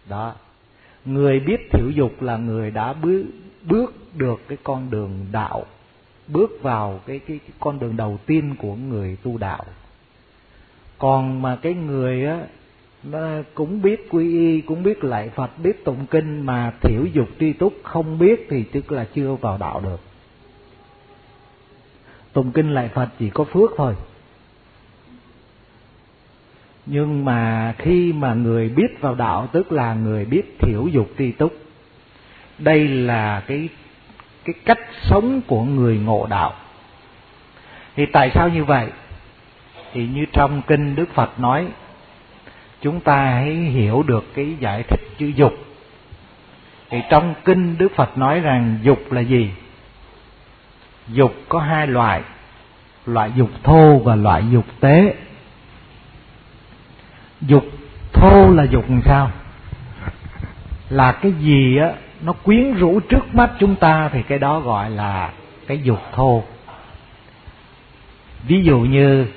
Đó, người biết thiểu dục là người đã bước được cái con đường đạo, bước vào cái con đường đầu tiên của người tu đạo. Còn mà cái người á, nó cũng biết quy y, cũng biết lạy Phật, biết tụng kinh mà thiểu dục tri túc không biết thì tức là chưa vào đạo được. Tụng kinh lạy Phật chỉ có phước thôi. Nhưng mà khi mà người biết vào đạo tức là người biết thiểu dục tri túc. Đây là cái cách sống của người ngộ đạo. Thì tại sao như vậy? Thì như trong kinh Đức Phật nói, chúng ta hãy hiểu được cái giải thích chữ dục. Thì trong kinh Đức Phật nói rằng dục là gì? Dục có hai loại, loại dục thô và loại dục tế. Dục thô là dục làm sao? Là cái gì á nó quyến rũ trước mắt chúng ta thì cái đó gọi là cái dục thô. Ví dụ như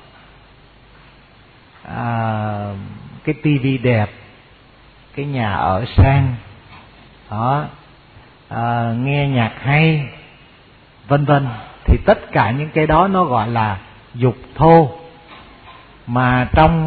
cái tivi đẹp, cái nhà ở sang, đó, nghe nhạc hay, vân vân, thì tất cả những cái đó nó gọi là dục thô. Mà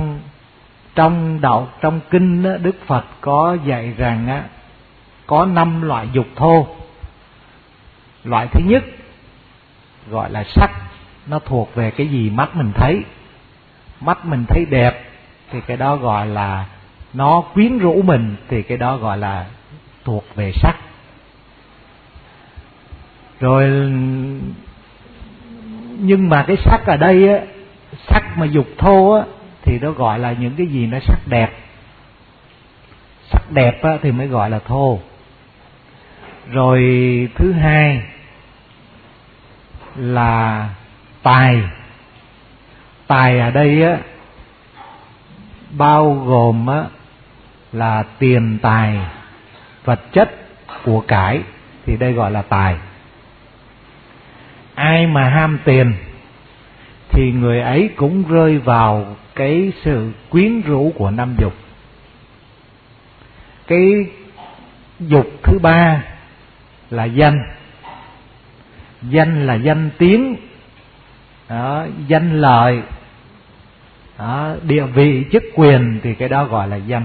trong kinh đó, Đức Phật có dạy rằng á, có 5 loại dục thô. Loại thứ nhất gọi là sắc, nó thuộc về cái gì mắt mình thấy. Mắt mình thấy đẹp thì cái đó gọi là nó quyến rũ mình, thì cái đó gọi là thuộc về sắc. Rồi nhưng mà cái sắc ở đây á, sắc mà dục thô á, thì nó gọi là những cái gì nó sắc đẹp. Sắc đẹp á, thì mới gọi là thô. Rồi thứ hai là tài. Tài ở đây á, bao gồm á, là tiền tài, vật chất, của cải, thì đây gọi là tài. Ai mà ham tiền thì người ấy cũng rơi vào cái sự quyến rũ của 5 dục. Cái dục thứ ba là danh. Danh là danh tiếng, đó, danh lợi, đó, địa vị, chức quyền, thì cái đó gọi là danh.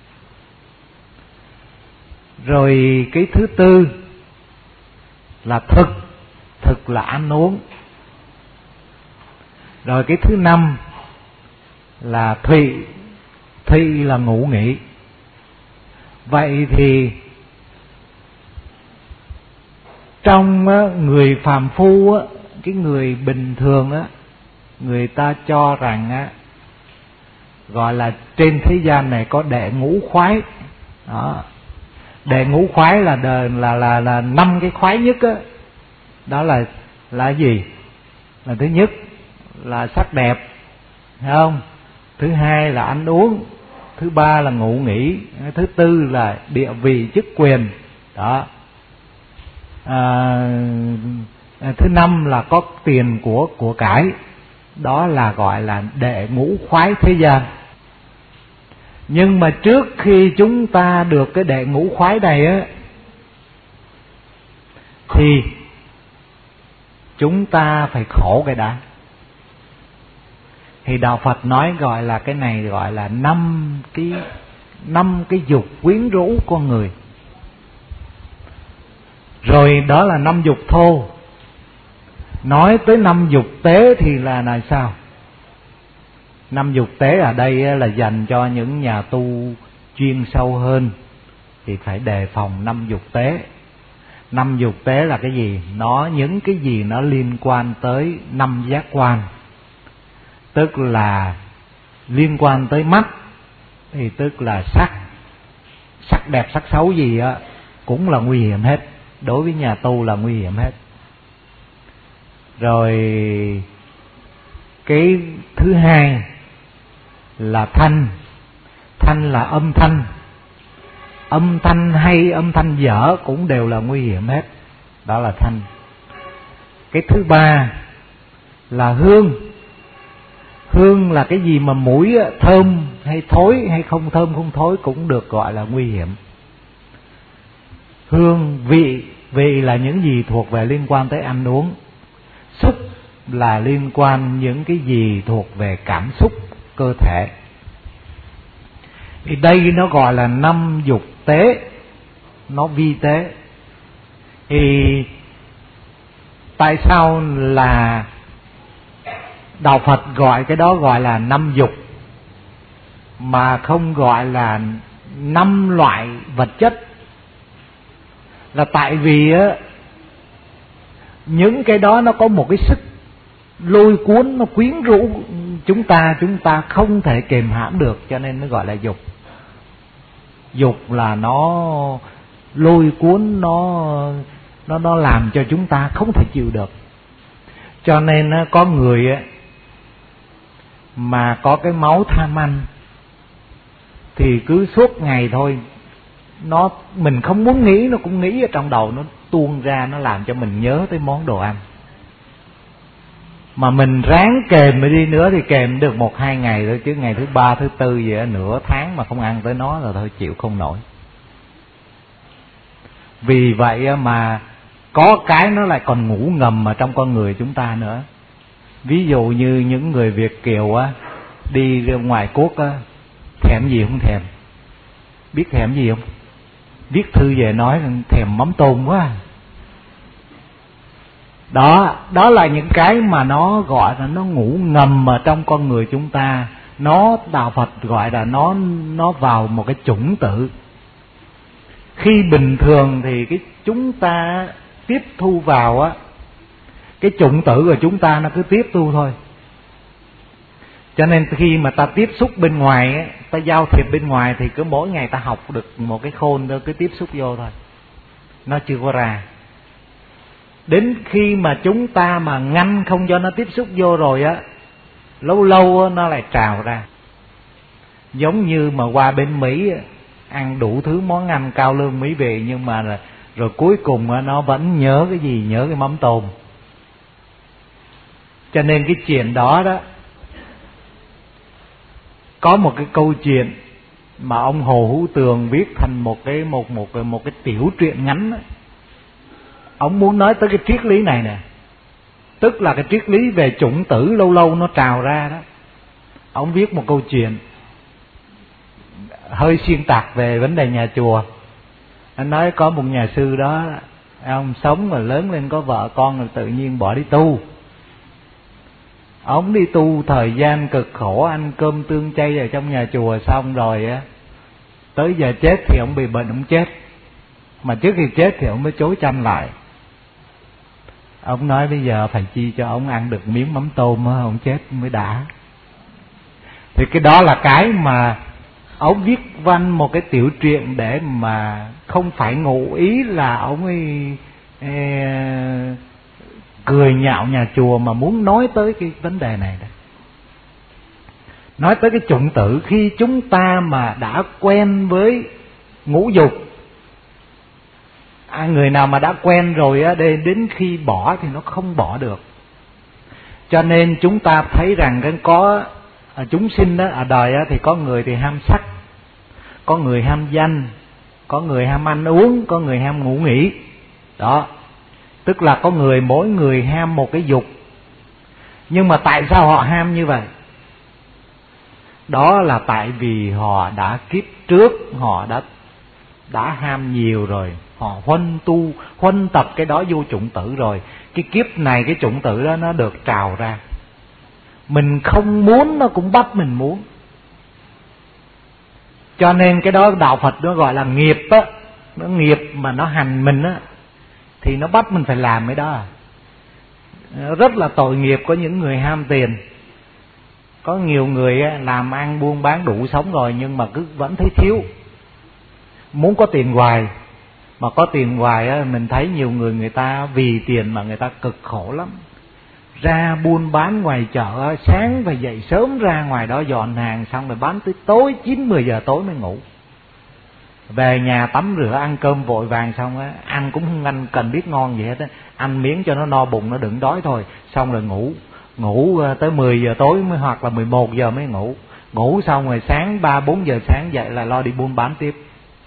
Rồi cái thứ tư là thực. Thực là ăn uống. Rồi cái thứ năm là thụy. Thụy là ngủ nghỉ. Vậy thì trong người phàm phu, cái người bình thường, người ta cho rằng gọi là trên thế gian này có đệ ngũ khoái. Đó. Đệ ngũ khoái là 5 cái khoái nhất á. Đó là gì? Là thứ nhất là sắc đẹp, thấy không? Thứ hai là ăn uống, thứ ba là ngủ nghỉ, thứ tư là địa vị, chức quyền. Đó. Thứ năm là có tiền của cải. Đó là gọi là đệ ngũ khoái thế gian. Nhưng mà trước khi chúng ta được cái đệ ngũ khoái này á, thì chúng ta phải khổ cái đã. Thì đạo Phật nói gọi là cái này gọi là 5 cái dục quyến rũ con người. Rồi đó là 5 dục thô. Nói tới 5 dục tế thì là sao? 5 dục tế ở đây là dành cho những nhà tu chuyên sâu hơn thì phải đề phòng 5 dục tế. 5 dục tế là cái gì? Những cái gì nó liên quan tới 5 giác quan. Tức là liên quan tới mắt thì tức là sắc. Sắc đẹp, sắc xấu gì á cũng là nguy hiểm hết. Đối với nhà tu là nguy hiểm hết. Rồi cái thứ hai là thanh. Thanh là âm thanh. Âm thanh hay, âm thanh dở cũng đều là nguy hiểm hết. Đó là thanh. Cái thứ ba là hương. Hương là cái gì mà mũi thơm hay thối hay không thơm không thối cũng được gọi là nguy hiểm. Hương, vị, vị là những gì thuộc về liên quan tới ăn uống. Xúc là liên quan những cái gì thuộc về cảm xúc cơ thể. Thì đây nó gọi là 5 dục tế, nó vi tế. Thì tại sao là Đạo Phật gọi cái đó gọi là 5 dục mà không gọi là 5 loại vật chất? Là tại vì á, những cái đó nó có một cái sức lôi cuốn, nó quyến rũ chúng ta không thể kềm hãm được, cho nên nó gọi là dục. Dục là nó lôi cuốn, nó làm cho chúng ta không thể chịu được. Cho nên có người mà có cái máu tham ăn thì cứ suốt ngày thôi, mình không muốn nghĩ nó cũng nghĩ ở trong đầu, nó tuôn ra, nó làm cho mình nhớ tới món đồ ăn. Mà mình ráng kềm mới đi nữa thì kềm được 1-2 ngày thôi, chứ ngày thứ 3, thứ 4 gì đó, nửa tháng mà không ăn tới nó là thôi chịu không nổi. Vì vậy mà có cái nó lại còn ngủ ngầm ở trong con người chúng ta nữa. Ví dụ như những người Việt kiều đi ra ngoài quốc thèm gì không thèm. Biết thèm gì không? Viết thư về nói thèm mắm tôm quá. Đó là những cái mà nó gọi là nó ngủ ngầm ở trong con người chúng ta. Nó Đạo Phật gọi là nó vào một cái chủng tử. Khi bình thường thì cái chúng ta tiếp thu vào cái chủng tử của chúng ta nó cứ tiếp thu thôi. Cho nên khi mà ta tiếp xúc bên ngoài ta giao thiệp bên ngoài thì cứ mỗi ngày ta học được một cái khôn thôi, cứ tiếp xúc vô thôi, nó chưa có ra. Đến khi mà chúng ta mà ngăn không cho nó tiếp xúc vô rồi lâu lâu nó lại trào ra. Giống như mà qua bên Mỹ ăn đủ thứ món ăn cao lương mỹ vị, nhưng mà rồi cuối cùng nó vẫn nhớ cái gì? Nhớ cái mắm tôm. Cho nên cái chuyện đó có một cái câu chuyện mà ông Hồ Hữu Tường viết thành một cái tiểu truyện ngắn đó. Ông muốn nói tới cái triết lý này nè, tức là cái triết lý về chủng tử lâu lâu nó trào ra đó. Ông viết một câu chuyện hơi xuyên tạc về vấn đề nhà chùa. Anh nói có một nhà sư đó, ông sống mà lớn lên có vợ con rồi tự nhiên bỏ đi tu. Ông đi tu thời gian cực khổ, ăn cơm tương chay ở trong nhà chùa, xong rồi tới giờ chết thì ông bị bệnh, ông chết. Mà trước khi chết thì ông mới chối chanh lại. Ông nói bây giờ phải chi cho ông ăn được miếng mắm tôm ông chết mới đã. Thì cái đó là cái mà ông viết văn một cái tiểu truyện để mà không phải ngụ ý là ông ấy cười nhạo nhà chùa, mà muốn nói tới cái vấn đề này đó. Nói tới cái chủng tử, khi chúng ta mà đã quen với ngũ dục, người nào mà đã quen rồi đến khi bỏ thì nó không bỏ được. Cho nên chúng ta thấy rằng có chúng sinh ở đời thì có người thì ham sắc, có người ham danh, có người ham ăn uống, có người ham ngủ nghỉ. Đó, tức là có người, mỗi người ham một cái dục. Nhưng mà tại sao họ ham như vậy? Đó là tại vì họ đã kiếp trước họ đã ham nhiều rồi, họ huân tập cái đó vô chủng tử rồi. Cái kiếp này cái chủng tử đó nó được trào ra, mình không muốn nó cũng bắt mình muốn. Cho nên cái đó Đạo Phật nó gọi là nghiệp á. Nó nghiệp mà nó hành mình thì nó bắt mình phải làm cái đó. Rất là tội nghiệp có những người ham tiền. Có nhiều người làm ăn buôn bán đủ sống rồi, nhưng mà cứ vẫn thấy thiếu, muốn có tiền hoài. Mà có tiền hoài mình thấy nhiều người ta vì tiền mà người ta cực khổ lắm. Ra buôn bán ngoài chợ, sáng phải dậy sớm ra ngoài đó dọn hàng, xong rồi bán tới tối 9-10 giờ tối mới ngủ. Về nhà tắm rửa ăn cơm vội vàng, xong ăn cũng không cần biết ngon gì hết, ăn miếng cho nó no bụng, nó đừng đói thôi, xong rồi ngủ. ngủ tới 10 giờ tối mới, hoặc là 11 giờ mới ngủ. Ngủ xong rồi sáng 3-4 giờ sáng dậy là lo đi buôn bán tiếp.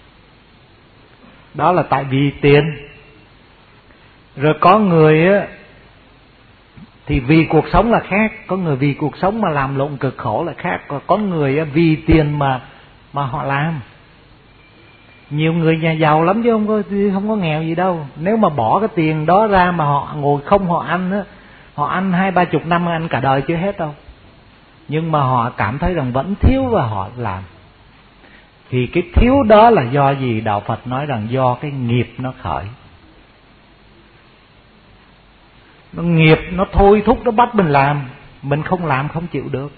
Đó là tại vì tiền. Rồi có người á thì vì cuộc sống là khác, có người vì cuộc sống mà làm lụng cực khổ là khác, còn có người vì tiền mà họ làm. Nhiều người nhà giàu lắm chứ không có nghèo gì đâu. Nếu mà bỏ cái tiền đó ra mà họ ngồi không họ ăn á, họ ăn 20-30 năm, ăn cả đời chưa hết đâu. Nhưng mà họ cảm thấy rằng vẫn thiếu và họ làm. Thì cái thiếu đó là do gì? Đạo Phật nói rằng do cái nghiệp nó khởi. Nó nghiệp nó thôi thúc, nó bắt mình làm, mình không làm không chịu được.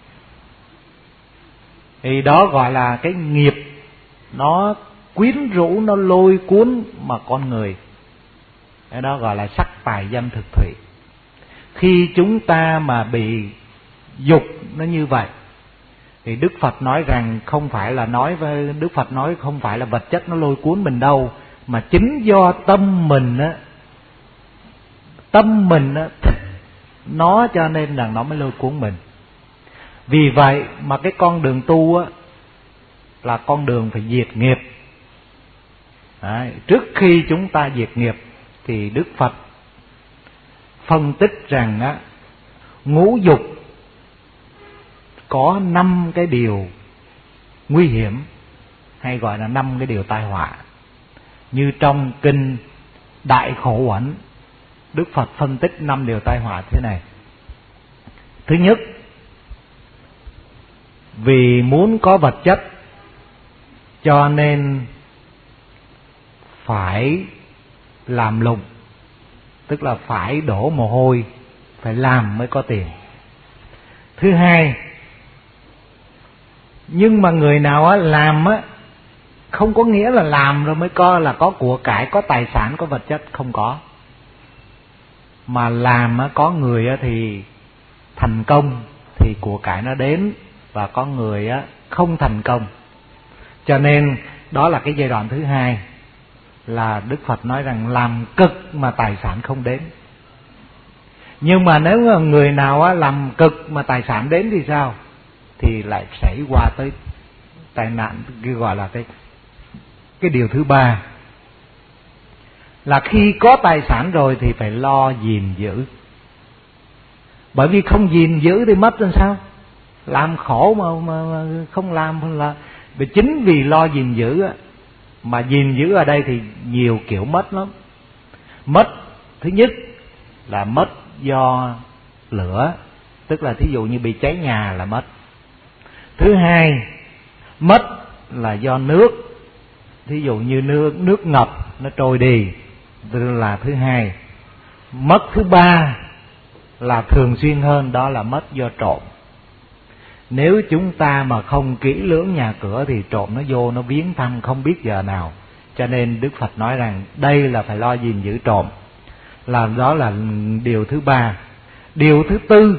Thì đó gọi là cái nghiệp nó quyến rũ, nó lôi cuốn mà con người. Cái đó gọi là sắc tài danh thực thủy. Khi chúng ta mà bị dục nó như vậy thì Đức Phật nói rằng không phải là Đức Phật nói không phải là vật chất nó lôi cuốn mình đâu, mà chính do tâm mình á, nó cho nên rằng nó mới lôi cuốn mình. Vì vậy mà cái con đường tu á là con đường phải diệt nghiệp. Đấy, trước khi chúng ta diệt nghiệp thì Đức Phật phân tích rằng á, ngũ dục có 5 cái điều nguy hiểm, hay gọi là 5 cái điều tai họa. Như trong kinh Đại Khổ Uẩn, Đức Phật phân tích 5 điều tai họa thế này. Thứ nhất, vì muốn có vật chất cho nên phải làm lụng, tức là phải đổ mồ hôi, phải làm mới có tiền. Thứ hai, nhưng mà người nào á làm á không có nghĩa là làm rồi mới có của cải, có tài sản, có vật chất, không có. Mà làm á, có người á thì thành công thì của cải nó đến, và có người á không thành công. Cho nên đó là cái giai đoạn thứ hai, là Đức Phật nói rằng làm cực mà tài sản không đến. Nhưng mà nếu mà người nào á làm cực mà tài sản đến thì sao? Thì lại xảy qua tới tai nạn, gọi là cái điều thứ ba, là khi có tài sản rồi thì phải lo gìn giữ. Bởi vì không gìn giữ thì mất làm sao? Làm khổ mà không làm là chính vì lo gìn giữ á. Mà gìn giữ ở đây thì nhiều kiểu mất lắm. Mất thứ nhất là mất do lửa, tức là thí dụ như bị cháy nhà là mất. Thứ hai, mất là do nước, thí dụ như nước ngập nó trôi đi, là thứ hai. Mất thứ ba là thường xuyên hơn, đó là mất do trộm. Nếu chúng ta mà không kỹ lưỡng nhà cửa thì trộm nó vô nó viếng thăm không biết giờ nào. Cho nên Đức Phật nói rằng đây là phải lo gìn giữ trộm, đó là điều thứ ba. Điều thứ tư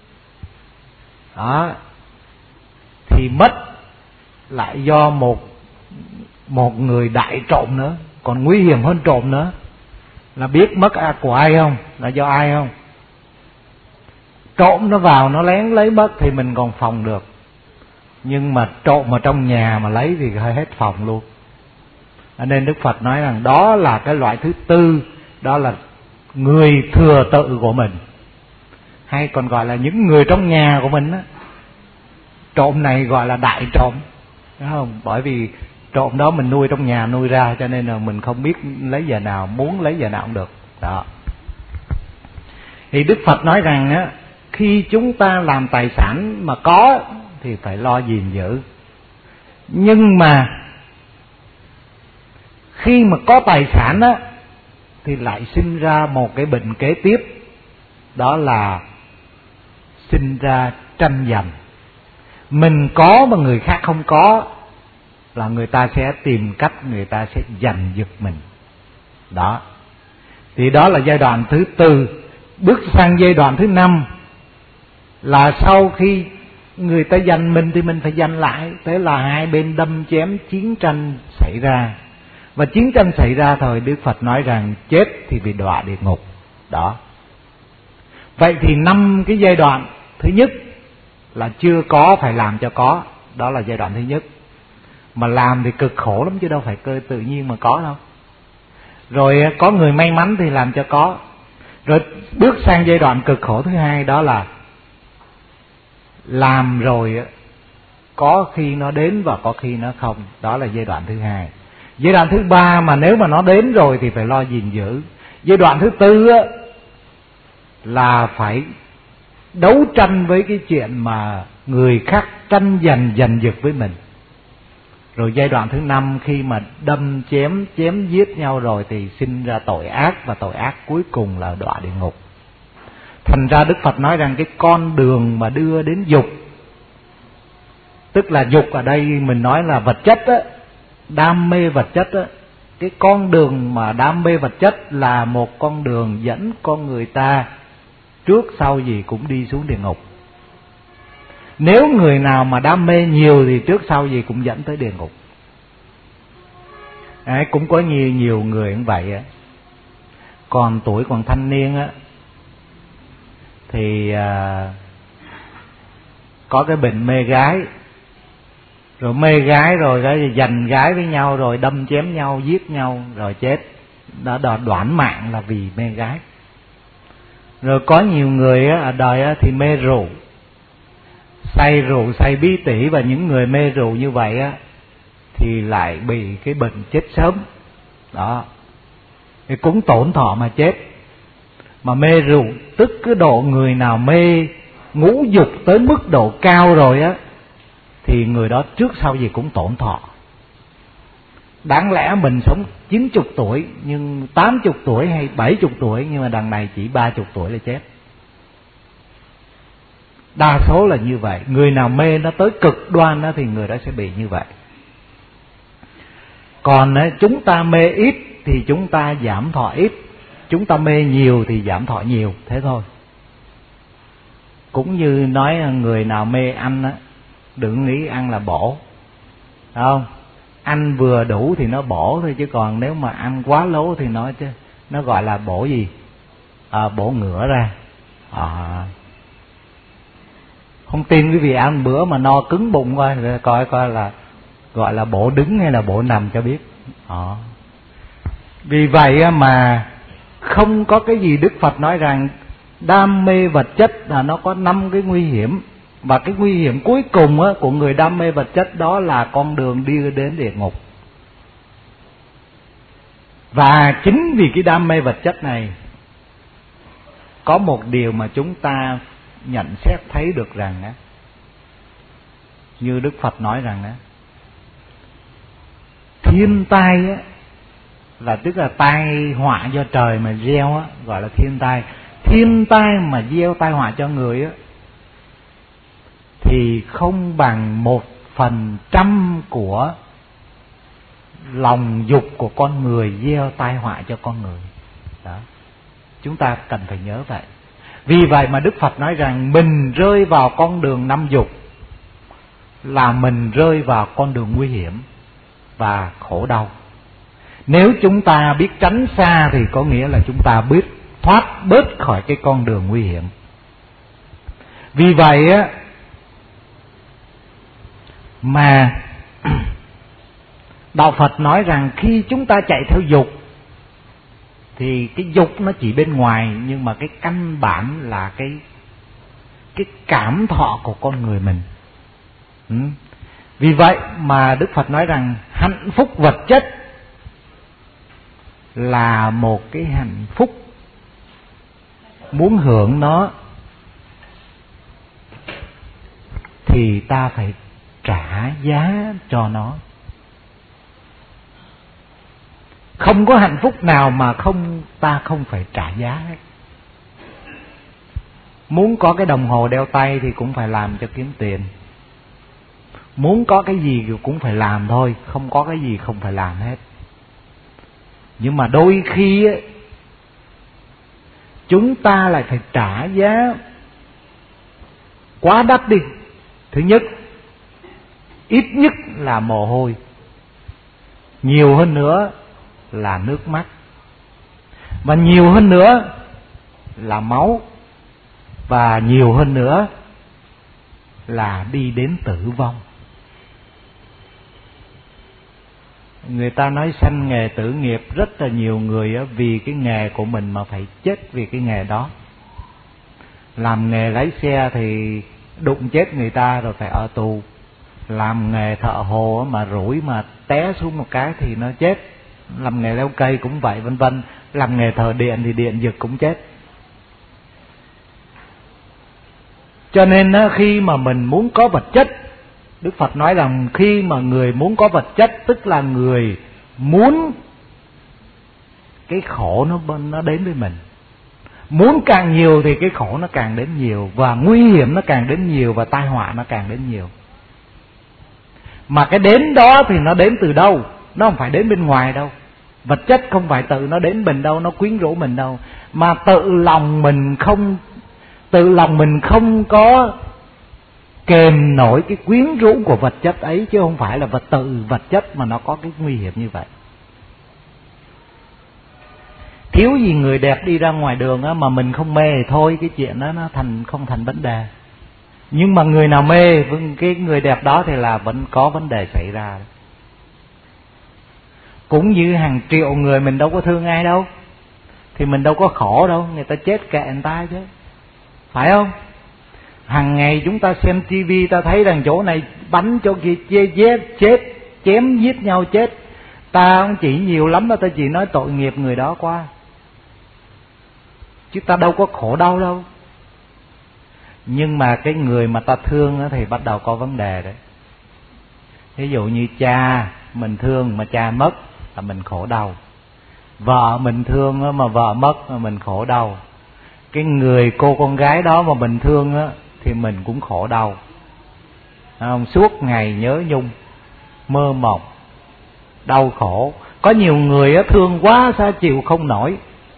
đó thì mất lại do một người đại trộm nữa, còn nguy hiểm hơn trộm nữa. Là biết mất của ai không? Là do ai không? Trộm nó vào nó lén lấy mất thì mình còn phòng được, nhưng mà trộm ở trong nhà mà lấy thì hết phòng luôn. Nên Đức Phật nói rằng đó là cái loại thứ tư, đó là người thừa tự của mình, hay còn gọi là những người trong nhà của mình á. Trộm này gọi là đại trộm, đúng không? Bởi vì trộm đó mình nuôi trong nhà nuôi ra, cho nên là mình không biết lấy giờ nào, muốn lấy giờ nào cũng được. Đó. Thì Đức Phật nói rằng á, khi chúng ta làm tài sản mà có thì phải lo gìn giữ. Nhưng mà khi mà có tài sản á thì lại sinh ra một cái bệnh kế tiếp, đó là sinh ra tranh giành. Mình có mà người khác không có là người ta sẽ tìm cách, người ta sẽ giành giật mình. Đó. Thì đó là giai đoạn thứ tư. Bước sang giai đoạn thứ năm là sau khi người ta giành mình thì mình phải giành lại. Thế là hai bên đâm chém, chiến tranh xảy ra. Và chiến tranh xảy ra thời Đức Phật nói rằng chết thì bị đọa địa ngục. Đó. Vậy thì 5 cái giai đoạn thứ nhất là chưa có, phải làm cho có. Đó là giai đoạn thứ nhất. Mà làm thì cực khổ lắm chứ đâu phải cơ tự nhiên mà có đâu. Rồi có người may mắn thì làm cho có. Rồi bước sang giai đoạn cực khổ thứ hai, đó là làm rồi có khi nó đến và có khi nó không. Đó là giai đoạn thứ hai. Giai đoạn thứ ba mà nếu mà nó đến rồi thì phải lo gìn giữ. Giai đoạn thứ tư là phải đấu tranh với cái chuyện mà người khác tranh giành giật với mình. Rồi giai đoạn thứ năm khi mà đâm chém giết nhau rồi thì sinh ra tội ác, và tội ác cuối cùng là đọa địa ngục. Thành ra Đức Phật nói rằng cái con đường mà đưa đến dục, tức là dục ở đây mình nói là vật chất á, đam mê vật chất á. Cái con đường mà đam mê vật chất là một con đường dẫn con người ta trước sau gì cũng đi xuống địa ngục. Nếu người nào mà đam mê nhiều thì trước sau gì cũng dẫn tới địa ngục. Cũng có nhiều người như vậy á. Còn tuổi còn thanh niên á thì có cái bệnh mê gái. Rồi mê gái rồi cái giành gái với nhau, rồi đâm chém nhau, giết nhau, rồi chết. Đã đoản mạng là vì mê gái. Rồi có nhiều người ở đời thì mê rượu, say bí tỉ, và những người mê rượu như vậy thì lại bị cái bệnh chết sớm. Đó, thì cũng tổn thọ mà chết. Mà mê rượu tức cái độ người nào mê ngũ dục tới mức độ cao rồi thì người đó trước sau gì cũng tổn thọ. Đáng lẽ mình sống 90 tuổi, nhưng 80 tuổi hay 70 tuổi, nhưng mà đằng này chỉ 30 tuổi là chết. Đa số là như vậy. Người nào mê nó tới cực đoan thì người đó sẽ bị như vậy. Còn chúng ta mê ít thì chúng ta giảm thọ ít, chúng ta mê nhiều thì giảm thọ nhiều, thế thôi. Cũng như nói người nào mê ăn đừng nghĩ ăn là bổ, phải không? Ăn vừa đủ thì nó bổ thôi, chứ còn nếu mà ăn quá lố thì nó gọi là bổ gì? Bổ ngửa ra. Không tin quý vị ăn bữa mà no cứng bụng coi là gọi là bổ đứng hay là bổ nằm cho biết. Vì vậy mà không có cái gì Đức Phật nói rằng đam mê vật chất là nó có 5 cái nguy hiểm. Và cái nguy hiểm cuối cùng của người đam mê vật chất đó là con đường đi đến địa ngục. Và chính vì cái đam mê vật chất này, có một điều mà chúng ta nhận xét thấy được rằng như Đức Phật nói rằng thiên tai là tức là tai họa do trời mà gieo gọi là thiên tai. Thiên tai mà gieo tai họa cho người thì không bằng 1% của lòng dục của con người gieo tai họa cho con người. Đó, chúng ta cần phải nhớ vậy. Vì vậy mà Đức Phật nói rằng mình rơi vào con đường 5 dục là mình rơi vào con đường nguy hiểm và khổ đau. Nếu chúng ta biết tránh xa thì có nghĩa là chúng ta biết thoát bớt khỏi cái con đường nguy hiểm. Vì vậy mà Đạo Phật nói rằng khi chúng ta chạy theo dục thì cái dục nó chỉ bên ngoài, nhưng mà cái căn bản là cái cảm thọ của con người mình. Vì vậy mà Đức Phật nói rằng hạnh phúc vật chất là một cái hạnh phúc, muốn hưởng nó thì ta phải trả giá cho nó. Không có hạnh phúc nào mà ta không phải trả giá hết. Muốn có cái đồng hồ đeo tay thì cũng phải làm cho kiếm tiền. Muốn có cái gì cũng phải làm thôi, không có cái gì không phải làm hết. Nhưng mà đôi khi chúng ta lại phải trả giá quá đắt đi. Thứ nhất, ít nhất là mồ hôi, nhiều hơn nữa là nước mắt, và nhiều hơn nữa là máu. và nhiều hơn nữa là đi đến tử vong. Người ta nói sanh nghề tử nghiệp, rất là nhiều người vì cái nghề của mình mà phải chết vì cái nghề đó. Làm nghề lái xe thì đụng chết người ta rồi phải ở tù. Làm nghề thợ hồ mà rủi mà té xuống một cái thì nó chết. Làm nghề leo cây cũng vậy, vân vân. Làm nghề thợ điện thì điện giật cũng chết. Cho nên khi mà mình muốn có vật chất, Đức Phật nói rằng khi mà người muốn có vật chất, tức là người muốn cái khổ nó đến với mình. Muốn càng nhiều thì cái khổ nó càng đến nhiều, và nguy hiểm nó càng đến nhiều, và tai họa nó càng đến nhiều. Mà cái đến đó thì nó đến từ đâu? Nó không phải đến bên ngoài đâu. Vật chất không phải tự nó đến mình đâu, nó quyến rũ mình đâu. Mà tự lòng mình không có kềm nổi cái quyến rũ của vật chất ấy, chứ không phải là vật chất mà nó có cái nguy hiểm như vậy. Thiếu gì người đẹp đi ra ngoài đường mà mình không mê thì thôi, cái chuyện đó nó không thành vấn đề. Nhưng mà người nào mê cái người đẹp đó thì là vẫn có vấn đề xảy ra. Cũng như hàng triệu người mình đâu có thương ai đâu, thì mình đâu có khổ đâu, người ta chết kệ người ta chứ, phải không? Hàng ngày chúng ta xem tivi, ta thấy rằng chỗ này bắn chỗ kia chết, chém giết nhau chết. Ta không chỉ nhiều lắm mà ta chỉ nói tội nghiệp người đó qua, chứ ta đâu có khổ đau đâu. Nhưng mà cái người mà ta thương thì bắt đầu có vấn đề đấy. Ví dụ như cha mình thương mà cha mất là mình khổ đau. Vợ mình thương mà vợ mất là mình khổ đau. Cái người cô con gái đó mà mình thương thì mình cũng khổ đau. Không? Suốt ngày nhớ nhung, mơ mộng, đau khổ. Có nhiều người thương quá sao chịu không nổi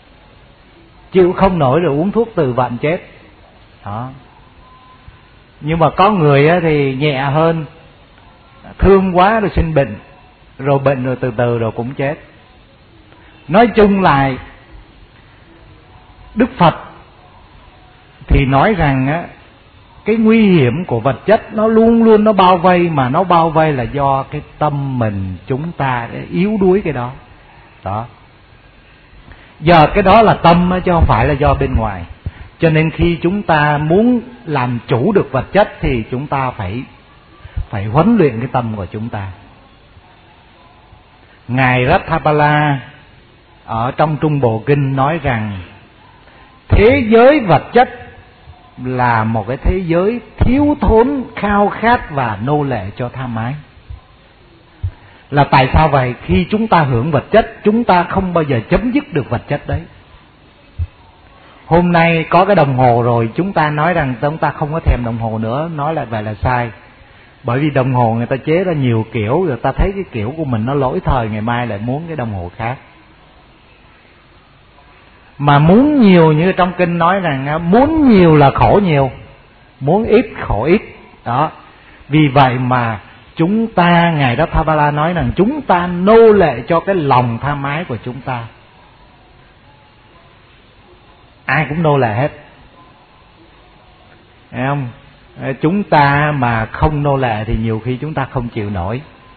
rồi uống thuốc từ vặn chết đó. Nhưng mà có người thì nhẹ hơn, thương quá rồi sinh bệnh, rồi bệnh rồi từ từ rồi cũng chết. Nói chung lại, Đức Phật thì nói rằng cái nguy hiểm của vật chất nó luôn luôn nó bao vây, mà nó bao vây là do cái tâm mình chúng ta yếu đuối cái đó. Đó. Giờ cái đó là tâm chứ không phải là do bên ngoài. Cho nên khi chúng ta muốn làm chủ được vật chất thì chúng ta phải huấn luyện cái tâm của chúng ta. Ngài Ratthapala ở trong Trung Bộ Kinh nói rằng thế giới vật chất là một cái thế giới thiếu thốn, khao khát và nô lệ cho tham ái. Là tại sao vậy? Khi chúng ta hưởng vật chất, chúng ta không bao giờ chấm dứt được vật chất đấy. Hôm nay có cái đồng hồ rồi, chúng ta nói rằng chúng ta không có thèm đồng hồ nữa, nói lại vậy là sai. Bởi vì đồng hồ người ta chế ra nhiều kiểu, rồi ta thấy cái kiểu của mình nó lỗi thời, ngày mai lại muốn cái đồng hồ khác. Mà muốn nhiều như trong kinh nói rằng muốn nhiều là khổ nhiều, muốn ít khổ ít. Đó. Vì vậy mà chúng ta, Ngài Ratthapala nói rằng chúng ta nô lệ cho cái lòng tham ái của chúng ta. Ai cũng nô lệ hết, thấy không? Chúng ta mà không nô lệ thì nhiều khi chúng ta không chịu nổi,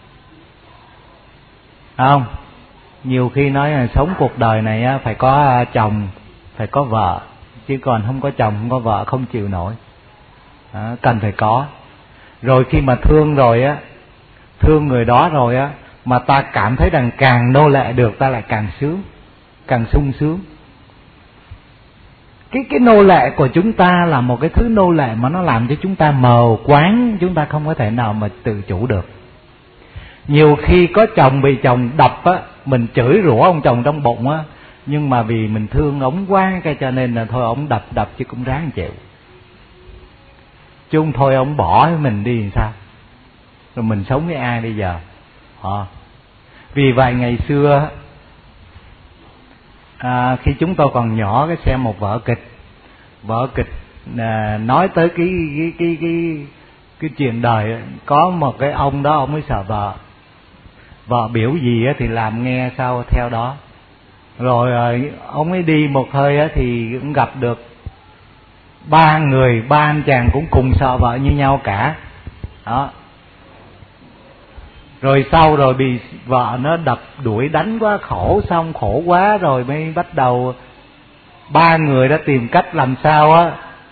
không? Nhiều khi nói là sống cuộc đời này phải có chồng, phải có vợ, chứ còn không có chồng không có vợ không chịu nổi. Cần phải có. Rồi khi mà thương rồi thương người đó rồi mà ta cảm thấy rằng càng nô lệ được ta lại càng sướng, càng sung sướng. Cái nô lệ của chúng ta là một cái thứ nô lệ mà nó làm cho chúng ta mờ quáng, chúng ta không có thể nào mà tự chủ được. Nhiều khi có chồng bị chồng đập mình chửi rủa ông chồng trong bụng nhưng mà vì mình thương ổng quá cái cho nên là thôi ổng đập chứ cũng ráng chịu. Chứ không thôi ổng bỏ mình đi làm sao? Rồi mình sống với ai bây giờ? Vì vậy ngày xưa khi chúng tôi còn nhỏ, cái xem một vở kịch nói tới cái chuyện đời. Có một cái ông đó, ông ấy sợ vợ biểu gì thì làm nghe sao theo đó. Rồi ông ấy đi một hơi thì cũng gặp được ba người, ba anh chàng cũng cùng sợ vợ như nhau cả đó. Rồi sau rồi bị vợ nó đập đuổi đánh quá, khổ, xong khổ quá rồi mới bắt đầu ba người đã tìm cách làm sao á,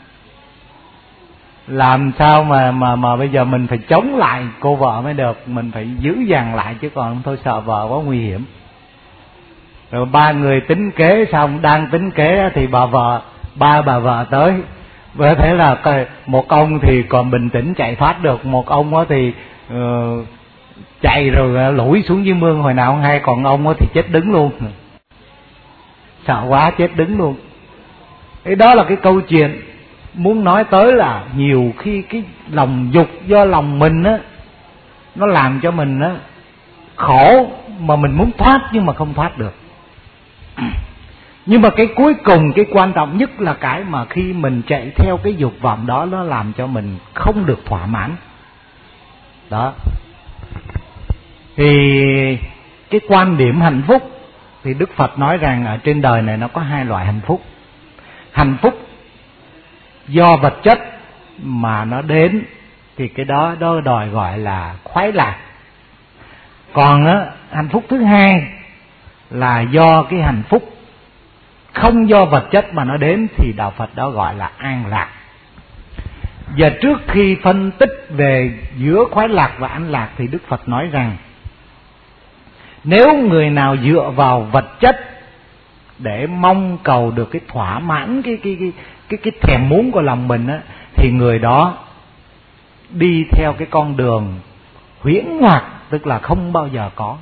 làm sao mà bây giờ mình phải chống lại cô vợ mới được, mình phải giữ dằn lại, chứ còn thôi sợ vợ quá nguy hiểm. Rồi ba người tính kế xong, đang tính kế thì ba bà vợ tới. Với thế là một ông thì còn bình tĩnh chạy thoát được, một ông thì chạy rồi lủi xuống dưới mương hồi nào không hay, còn ông thì chết đứng luôn, sợ quá chết đứng luôn. Thế đó là cái câu chuyện muốn nói tới là nhiều khi cái lòng dục do lòng mình á, nó làm cho mình á khổ, mà mình muốn thoát nhưng mà không thoát được. Nhưng mà cái cuối cùng, cái quan trọng nhất là cái mà khi mình chạy theo cái dục vọng đó, nó làm cho mình không được thỏa mãn đó. Thì cái quan điểm hạnh phúc thì Đức Phật nói rằng ở trên đời này nó có hai loại hạnh phúc. Hạnh phúc do vật chất mà nó đến thì cái đó đòi gọi là khoái lạc. Còn hạnh phúc thứ hai là do cái hạnh phúc không do vật chất mà nó đến thì đạo Phật đó gọi là an lạc. Giờ trước khi phân tích về giữa khoái lạc và an lạc thì Đức Phật nói rằng nếu người nào dựa vào vật chất để mong cầu được cái thỏa mãn cái thèm muốn của lòng mình á, thì người đó đi theo cái con đường huyễn hoặc, tức là không bao giờ có.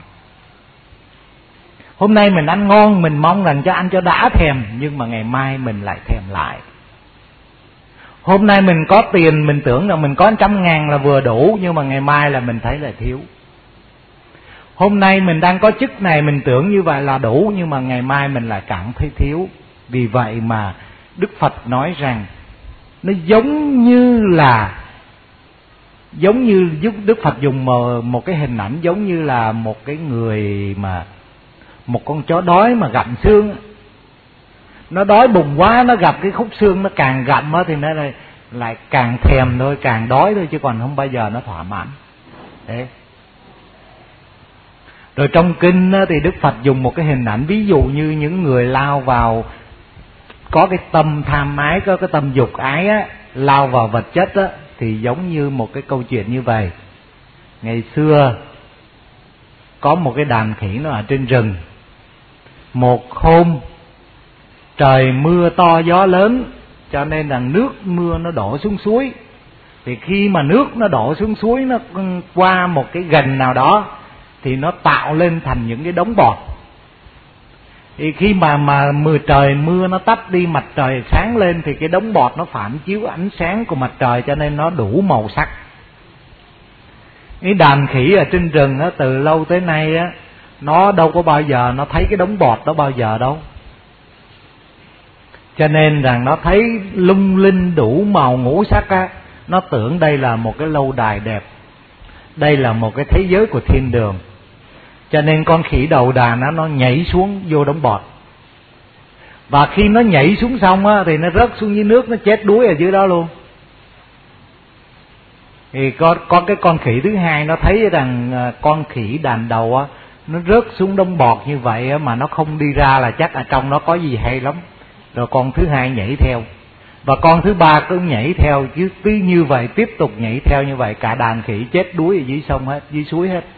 Hôm nay mình ăn ngon, mình mong rằng cho ăn cho đã thèm, nhưng mà ngày mai mình lại thèm lại. Hôm nay mình có tiền, mình tưởng rằng mình có 100.000 là vừa đủ, nhưng mà ngày mai là mình thấy là thiếu. Hôm nay mình đang có chức này, mình tưởng như vậy là đủ, nhưng mà ngày mai mình lại cảm thấy thiếu. Vì vậy mà Đức Phật nói rằng nó giống như Đức Phật dùng một cái hình ảnh giống như là một cái người mà một con chó đói mà gặm xương. Nó đói bụng quá, nó gặp cái khúc xương nó càng gặm thì nó lại càng thèm thôi, càng đói thôi, chứ còn không bao giờ nó thỏa mãn. Thế. Rồi trong kinh thì Đức Phật dùng một cái hình ảnh ví dụ như những người lao vào, có cái tâm tham ái, có cái tâm dục ái á, lao vào vật chất á, thì giống như một cái câu chuyện như vậy. Ngày xưa có một cái đàn khỉ nó ở trên rừng. Một hôm trời mưa to gió lớn, cho nên là nước mưa nó đổ xuống suối. Thì khi mà nước nó đổ xuống suối, nó qua một cái gành nào đó thì nó tạo lên thành những cái đống bọt. Thì khi mà trời mưa nó tắt đi, mặt trời sáng lên thì cái đống bọt nó phản chiếu ánh sáng của mặt trời, cho nên nó đủ màu sắc. Cái đàn khỉ ở trên rừng á, từ lâu tới nay á, nó đâu có bao giờ nó thấy cái đống bọt đó bao giờ đâu. Cho nên rằng nó thấy lung linh đủ màu ngũ sắc á, nó tưởng đây là một cái lâu đài đẹp, đây là một cái thế giới của thiên đường. Cho nên con khỉ đầu đàn nó nhảy xuống vô đống bọt. Và khi nó nhảy xuống xong á, thì nó rớt xuống dưới nước, nó chết đuối ở dưới đó luôn. Thì có cái con khỉ thứ hai nó thấy rằng con khỉ đàn đầu á, nó rớt xuống đống bọt như vậy á, mà nó không đi ra là chắc ở trong nó có gì hay lắm. Rồi con thứ hai nhảy theo, và con thứ ba cứ nhảy theo, chứ cứ như vậy tiếp tục nhảy theo như vậy, cả đàn khỉ chết đuối ở dưới sông hết, dưới suối hết.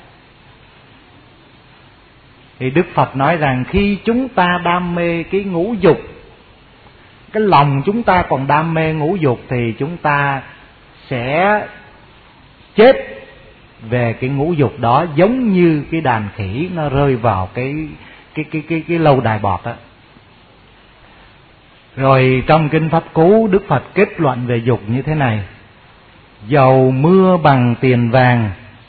Thì Đức Phật nói rằng khi chúng ta đam mê cái ngũ dục, cái lòng chúng ta còn đam mê ngũ dục, thì chúng ta sẽ chết về cái ngũ dục đó, giống như cái đàn khỉ nó rơi vào cái lâu đài bọt đó. Rồi trong kinh Pháp Cú, Đức Phật kết luận về dục như thế này: dầu mưa bằng tiền vàng,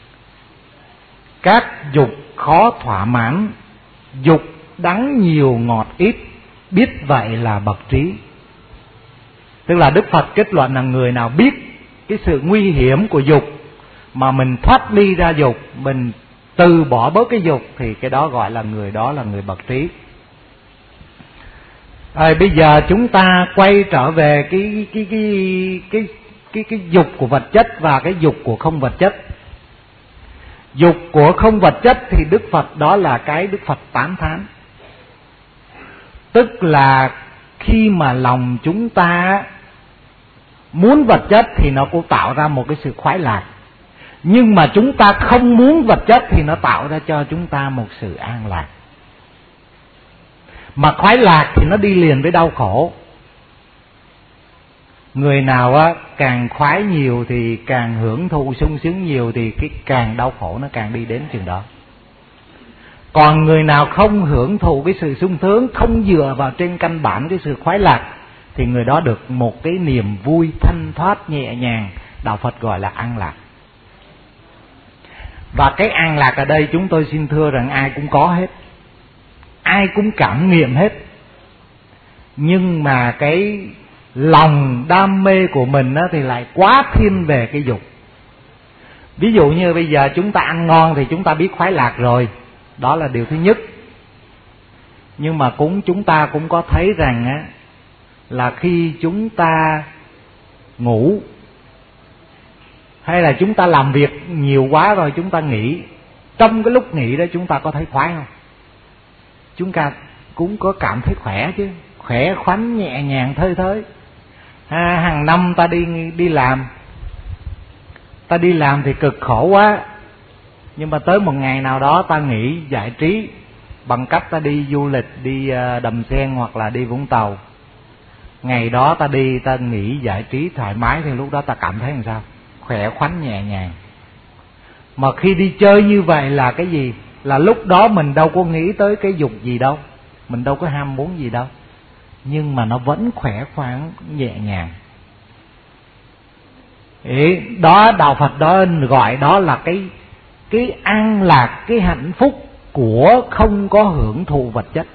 các dục khó thỏa mãn, dục đắng nhiều ngọt ít, biết vậy là bậc trí. Tức là Đức Phật kết luận là người nào biết cái sự nguy hiểm của dục mà mình thoát ly ra dục, mình từ bỏ bớt cái dục, thì cái đó gọi là người đó là người bậc trí. Bây giờ chúng ta quay trở về cái dục của vật chất và cái dục của không vật chất. Dục của không vật chất thì Đức Phật đó là cái Đức Phật tán thán. Tức là khi mà lòng chúng ta muốn vật chất thì nó cũng tạo ra một cái sự khoái lạc. Nhưng mà chúng ta không muốn vật chất thì nó tạo ra cho chúng ta một sự an lạc. Mà khoái lạc thì nó đi liền với đau khổ. Người nào càng khoái nhiều thì càng hưởng thụ sung sướng nhiều thì cái càng đau khổ nó càng đi đến chừng đó. Còn người nào không hưởng thụ cái sự sung sướng, không dựa vào trên căn bản cái sự khoái lạc, thì người đó được một cái niềm vui thanh thoát nhẹ nhàng, đạo Phật gọi là an lạc. Và cái an lạc ở đây chúng tôi xin thưa rằng ai cũng có hết, ai cũng cảm nghiệm hết. Nhưng mà cái lòng đam mê của mình thì lại quá thiên về cái dục. Ví dụ như bây giờ chúng ta ăn ngon thì chúng ta biết khoái lạc rồi, đó là điều thứ nhất. Nhưng mà chúng ta cũng có thấy rằng là khi chúng ta ngủ hay là chúng ta làm việc nhiều quá rồi chúng ta nghỉ, trong cái lúc nghỉ đó chúng ta có thấy khoái không? Chúng ta cũng có cảm thấy khỏe chứ, khỏe khoắn nhẹ nhàng thơi thới. Hàng năm ta đi làm thì cực khổ quá, nhưng mà tới một ngày nào đó ta nghỉ giải trí bằng cách ta đi du lịch, đi Đầm Sen hoặc là đi Vũng Tàu. Ngày đó ta nghỉ giải trí thoải mái thì lúc đó ta cảm thấy làm sao? Khỏe khoắn nhẹ nhàng. Mà khi đi chơi như vậy là cái gì? Là lúc đó mình đâu có nghĩ tới cái dục gì đâu, mình đâu có ham muốn gì đâu, nhưng mà nó vẫn khỏe khoắn nhẹ nhàng. Đó đạo Phật đó gọi đó là cái an lạc, cái hạnh phúc của không có hưởng thụ vật chất.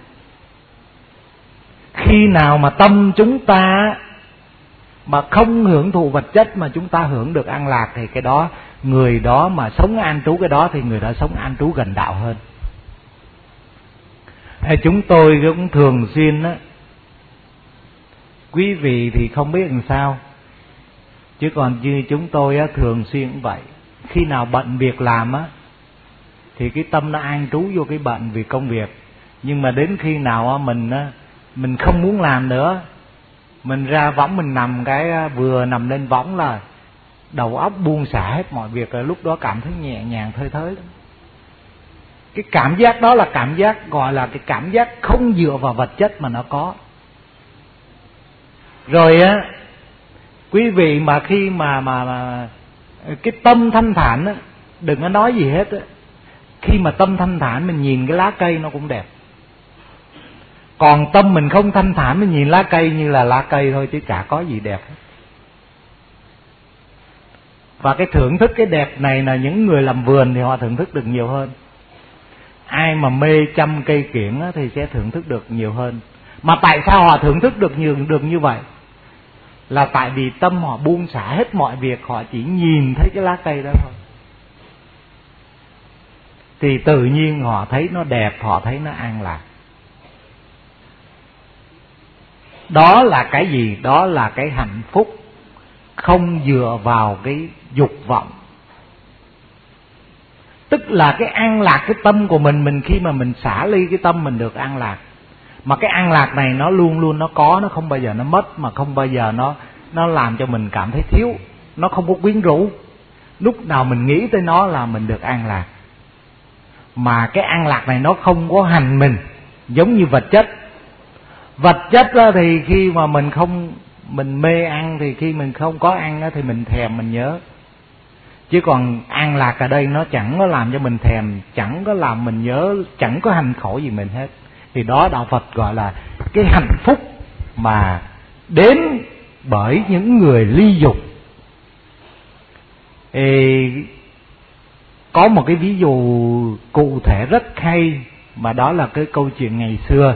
Khi nào mà tâm chúng ta mà không hưởng thụ vật chất mà chúng ta hưởng được an lạc thì cái đó, người đó mà sống an trú cái đó thì người đó sống an trú gần đạo hơn. Chúng tôi cũng thường xuyên quý vị thì không biết làm sao, chứ còn như chúng tôi thường xuyên cũng vậy. Khi nào bận việc làm thì cái tâm nó an trú vô cái bận vì công việc. Nhưng mà đến khi nào mình không muốn làm nữa, mình ra võng mình nằm, cái vừa nằm lên võng là đầu óc buông xả hết mọi việc rồi, lúc đó cảm thấy nhẹ nhàng thơi thới lắm. Cái cảm giác đó là cảm giác gọi là cái cảm giác không dựa vào vật chất mà nó có. Rồi quý vị mà khi mà cái tâm thanh thản đừng có nói gì hết khi mà tâm thanh thản mình nhìn cái lá cây nó cũng đẹp. Còn tâm mình không thanh thản, mình nhìn lá cây như là lá cây thôi chứ chả có gì đẹp hết. Và cái thưởng thức cái đẹp này là những người làm vườn thì họ thưởng thức được nhiều hơn. Ai mà mê chăm cây kiểng thì sẽ thưởng thức được nhiều hơn. Mà tại sao họ thưởng thức được như vậy? Là tại vì tâm họ buông xả hết mọi việc, họ chỉ nhìn thấy cái lá cây đó thôi. Thì tự nhiên họ thấy nó đẹp, họ thấy nó an lạc. Đó là cái gì? Đó là cái hạnh phúc không dựa vào cái dục vọng. Tức là cái an lạc cái tâm của mình khi mà mình xả ly cái tâm mình được an lạc. Mà cái an lạc này nó luôn luôn nó có, nó không bao giờ nó mất, mà không bao giờ nó làm cho mình cảm thấy thiếu, nó không có quyến rũ. Lúc nào mình nghĩ tới nó là mình được an lạc. Mà cái an lạc này nó không có hành mình giống như vật chất. Vật chất thì khi mà mình mê ăn thì khi mình không có ăn thì mình thèm, mình nhớ. Chứ còn an lạc ở đây nó chẳng có làm cho mình thèm, chẳng có làm mình nhớ, chẳng có hành khổ gì mình hết. Thì đó đạo Phật gọi là cái hạnh phúc mà đến bởi những người ly dục. Có một cái ví dụ cụ thể rất hay, mà đó là cái câu chuyện ngày xưa.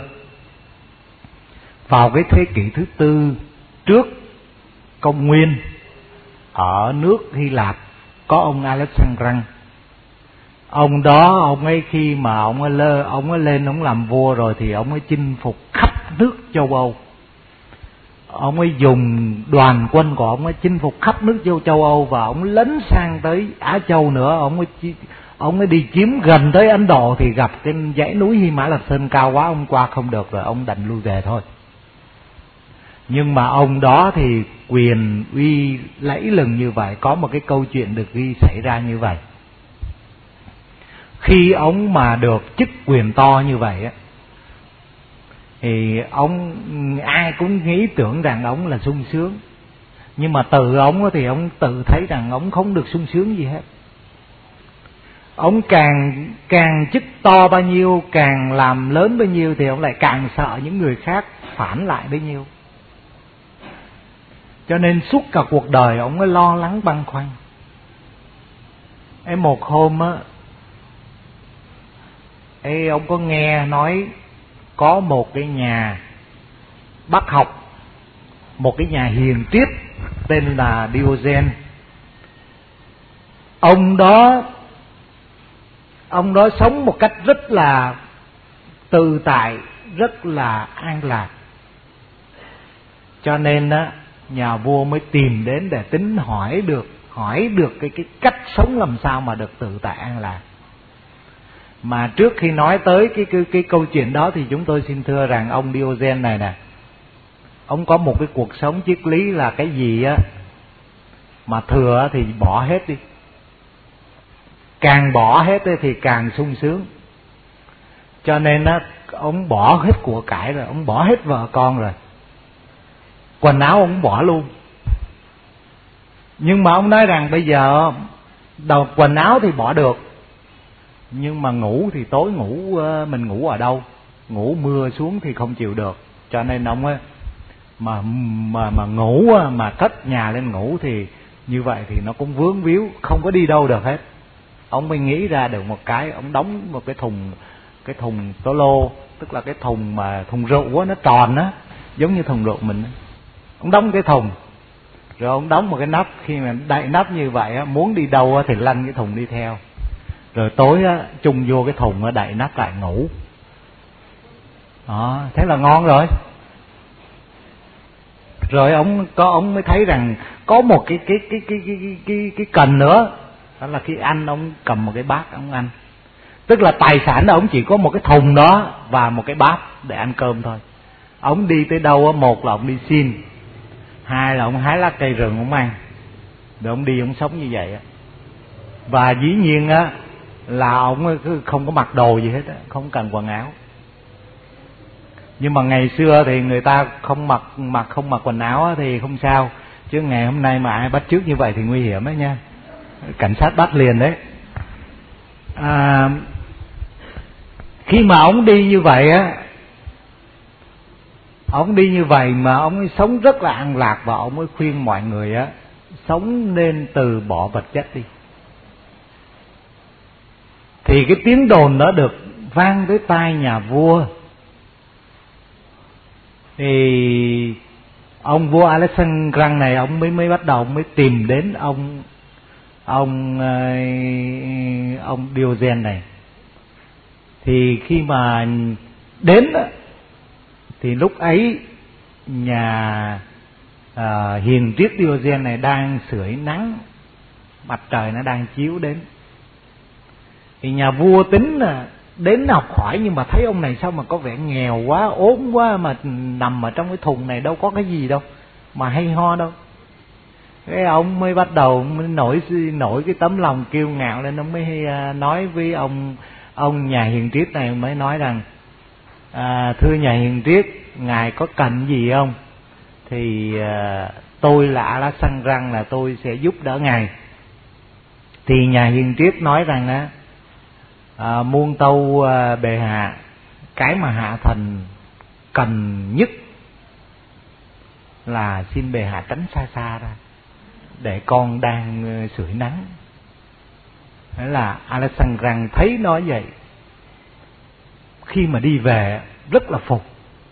Vào cái thế kỷ thứ 4 trước công nguyên, ở nước Hy Lạp có ông Alexander. Ông đó, ông ấy khi mà ông ấy lên ông làm vua rồi thì ông ấy chinh phục khắp nước châu Âu. Ông ấy dùng đoàn quân của ông ấy chinh phục khắp nước châu Âu, và ông lấn sang tới Á Châu nữa. Ông ấy đi chiếm gần tới Ấn Độ thì gặp cái dãy núi Hy Mã Lạp Sơn cao quá, ông qua không được rồi, ông đành lui về thôi. Nhưng mà ông đó thì quyền uy lẫy lừng như vậy. Có một cái câu chuyện được ghi xảy ra như vậy. Khi ông mà được chức quyền to như vậy á, thì ông ai cũng nghĩ tưởng rằng ông là sung sướng. Nhưng mà từ ông thì ông tự thấy rằng ông không được sung sướng gì hết. Ông càng chức to bao nhiêu, càng làm lớn bao nhiêu thì ông lại càng sợ những người khác phản lại bấy nhiêu. Cho nên suốt cả cuộc đời ông mới lo lắng băn khoăn. Một hôm á, ông có nghe nói có một cái nhà bác học, một cái nhà hiền triết tên là Diogen. Ông đó sống một cách rất là tự tại, rất là an lạc. Cho nên á, nhà vua mới tìm đến để tính hỏi được cái cách sống làm sao mà được tự tại an lạc. Mà trước khi nói tới cái câu chuyện đó thì chúng tôi xin thưa rằng ông Diogen này nè, ông có một cái cuộc sống triết lý là cái gì á mà thừa thì bỏ hết đi, càng bỏ hết thì càng sung sướng. Cho nên á, ông bỏ hết của cải rồi, ông bỏ hết vợ con rồi, quần áo ông bỏ luôn. Nhưng mà ông nói rằng bây giờ quần áo thì bỏ được, nhưng mà ngủ thì tối ngủ mình ngủ ở đâu? Ngủ mưa xuống thì không chịu được. Cho nên ông ấy mà ngủ mà cất nhà lên ngủ thì như vậy thì nó cũng vướng víu, không có đi đâu được hết. Ông mới nghĩ ra được một cái, ông đóng một cái thùng tô lô, tức là cái thùng mà thùng rượu á, nó tròn á, giống như thùng rượu mình. Ông đóng cái thùng, rồi ông đóng một cái nắp. Khi mà đậy nắp như vậy á, muốn đi đâu á thì lăn cái thùng đi theo. Rồi tối á, chung vô cái thùng á, đậy nắp lại ngủ. Đó, thế là ngon rồi. Rồi ông mới thấy rằng có một cái cần nữa, đó là khi ăn ông cầm một cái bát ông ăn. Tức là tài sản đó ông chỉ có một cái thùng đó và một cái bát để ăn cơm thôi. Ông đi tới đâu á, một là ông đi xin, hai là ông hái lá cây rừng ông ăn. Rồi ông đi ông sống như vậy á. Và dĩ nhiên á là ông không có mặc đồ gì hết á, không cần quần áo. Nhưng mà ngày xưa thì người ta không mặc quần áo á thì không sao, chứ ngày hôm nay mà ai bắt chước như vậy thì nguy hiểm đấy nha, cảnh sát bắt liền đấy. Khi mà ông đi như vậy á, ông đi như vậy mà ông ấy sống rất là an lạc, và ông ấy khuyên mọi người á sống nên từ bỏ vật chất đi. Thì cái tiếng đồn đó được vang tới tai nhà vua. Thì ông vua Alexander này, ông mới bắt đầu mới tìm đến ông Diogen này. Thì khi mà đến thì lúc ấy nhà hiền triết Diogen này đang sưởi nắng, mặt trời nó đang chiếu đến. Thì nhà vua tính là đến học hỏi, nhưng mà thấy ông này sao mà có vẻ nghèo quá, ốm quá, mà nằm ở trong cái thùng này đâu có cái gì đâu mà hay ho đâu. Cái ông mới bắt đầu mới nổi cái tấm lòng kiêu ngạo lên. Ông mới nói với ông nhà hiền triết này, mới nói rằng thưa nhà hiền triết, ngài có cần gì không? Thì tôi là Alexander, là tôi sẽ giúp đỡ ngài. Thì nhà hiền triết nói rằng muôn tâu bệ hạ, cái mà hạ thần cần nhất là xin bệ hạ tránh xa xa ra, để con đang sưởi nắng. Thế là Alexander thấy nói vậy, khi mà đi về rất là phục,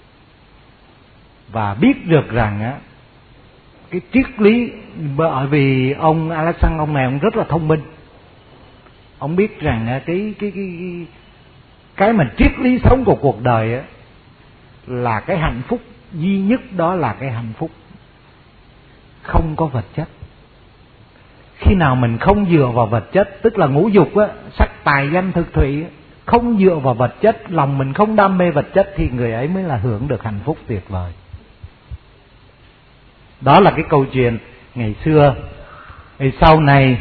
và biết được rằng á cái triết lý, bởi vì ông Alexander ông này ông rất là thông minh. ông biết rằng cái mà triết lý sống của cuộc đời á, là cái hạnh phúc duy nhất, đó là cái hạnh phúc không có vật chất. Khi nào mình không dựa vào vật chất, tức là ngũ dục á, sắc tài danh thực thụy, không dựa vào vật chất, lòng mình không đam mê vật chất, thì người ấy mới là hưởng được hạnh phúc tuyệt vời. Đó là cái câu chuyện ngày xưa. Thì sau này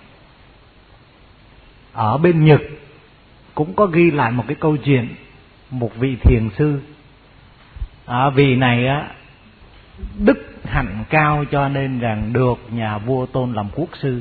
ở bên Nhật cũng có ghi lại một cái câu chuyện, một vị thiền sư. Vị này á, đức hạnh cao cho nên rằng được nhà vua tôn làm quốc sư.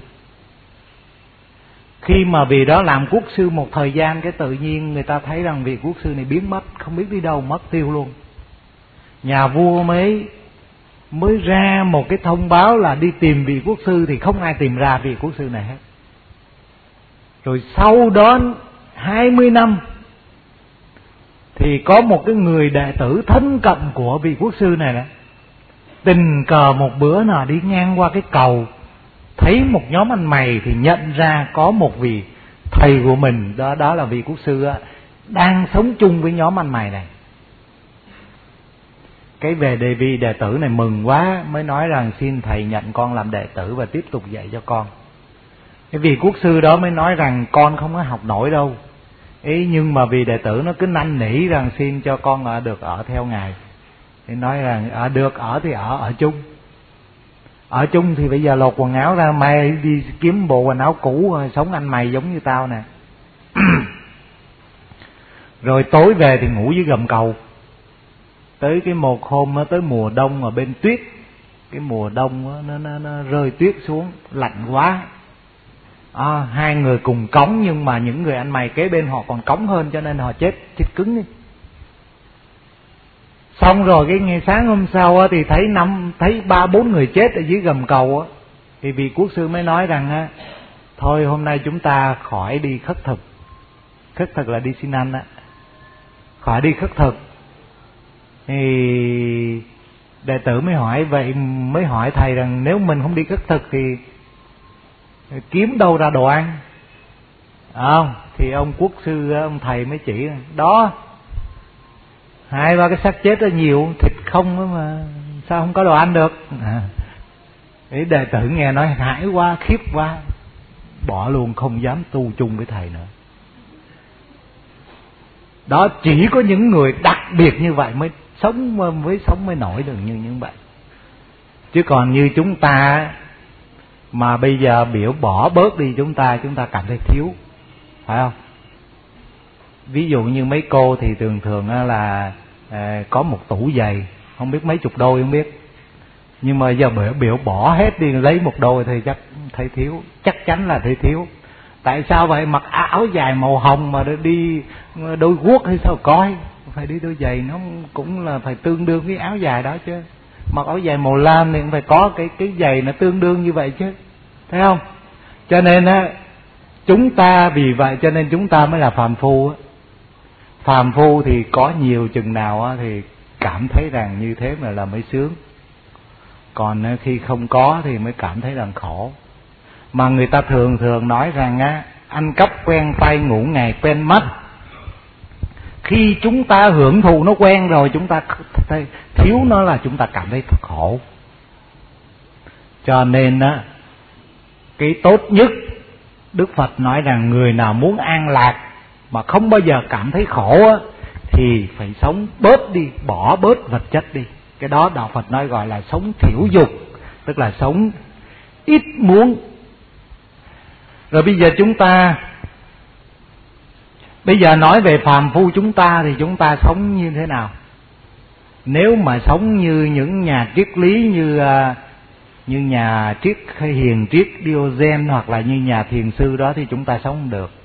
Khi mà vị đó làm quốc sư một thời gian, cái tự nhiên người ta thấy rằng vị quốc sư này biến mất, không biết đi đâu, mất tiêu luôn. Nhà vua mới ra một cái thông báo là đi tìm vị quốc sư, thì không ai tìm ra vị quốc sư này hết. Rồi sau đó 20 năm thì có một cái người đệ tử thân cận của vị quốc sư này đó, tình cờ một bữa nào đi ngang qua cái cầu, thấy một nhóm anh mày thì nhận ra có một vị thầy của mình, đó là vị quốc sư á, đang sống chung với nhóm anh mày này. Cái về đề vị đệ tử này mừng quá, mới nói rằng xin thầy nhận con làm đệ tử và tiếp tục dạy cho con. Cái vị quốc sư đó mới nói rằng con không có học nổi đâu, nhưng mà vì đệ tử nó cứ năn nỉ rằng xin cho con được ở theo ngài, thì nói rằng được ở thì ở chung. Ở chung thì bây giờ lột quần áo ra, mày đi kiếm bộ quần áo cũ sống anh mày giống như tao nè. Rồi tối về thì ngủ dưới gầm cầu. Tới cái một hôm tới mùa đông ở bên tuyết, cái mùa đông nó rơi tuyết xuống, lạnh quá. Hai người cùng cống, nhưng mà những người anh mày kế bên họ còn cống hơn, cho nên họ chết cứng đi. Xong rồi cái ngày sáng hôm sau thì thấy 3-4 người chết ở dưới gầm cầu. Thì vị quốc sư mới nói rằng thôi hôm nay chúng ta khỏi đi khất thực. Khất thực là đi xin ăn á, khỏi đi khất thực. Thì đệ tử mới hỏi thầy rằng nếu mình không đi khất thực thì kiếm đâu ra đồ ăn? Không, thì ông quốc sư, ông thầy mới chỉ đó, 2-3 cái xác chết là nhiều, thịt không mà sao không có đồ ăn được. Cái đệ tử nghe nói hãi quá, khiếp quá, bỏ luôn, không dám tu chung với thầy nữa. Đó, chỉ có những người đặc biệt như vậy mới sống mới nổi được như vậy. Chứ còn như chúng ta mà bây giờ biểu bỏ bớt đi, chúng ta cảm thấy thiếu, phải không? Ví dụ như mấy cô thì thường là có một tủ giày không biết mấy chục đôi không biết, nhưng mà giờ biểu bỏ hết đi lấy một đôi thì chắc thấy thiếu, chắc chắn là thấy thiếu. Tại sao vậy? Mặc áo dài màu hồng mà đi đôi guốc hay sao coi, phải đi đôi giày nó cũng là phải tương đương với áo dài đó chứ. Mặc áo dài màu lam thì cũng phải có cái giày nó tương đương như vậy chứ, thấy không? Cho nên chúng ta vì vậy cho nên chúng ta mới là phàm phu. Phàm phu thì có nhiều chừng nào thì cảm thấy rằng như thế mà là mới sướng, còn khi không có thì mới cảm thấy rằng khổ. Mà người ta thường nói rằng ăn cắp quen tay, ngủ ngày quen mắt. Khi chúng ta hưởng thụ nó quen rồi, chúng ta thấy thiếu nó là chúng ta cảm thấy khổ. Cho nên cái tốt nhất, Đức Phật nói rằng người nào muốn an lạc mà không bao giờ cảm thấy khổ thì phải sống bớt đi, bỏ bớt vật chất đi. Cái đó Đạo Phật nói gọi là sống thiểu dục, tức là sống ít muốn. Rồi bây giờ nói về phàm phu chúng ta thì chúng ta sống như thế nào? Nếu mà sống như những nhà triết lý như nhà triết hay hiền triết Diogen hoặc là như nhà thiền sư đó thì chúng ta sống không được.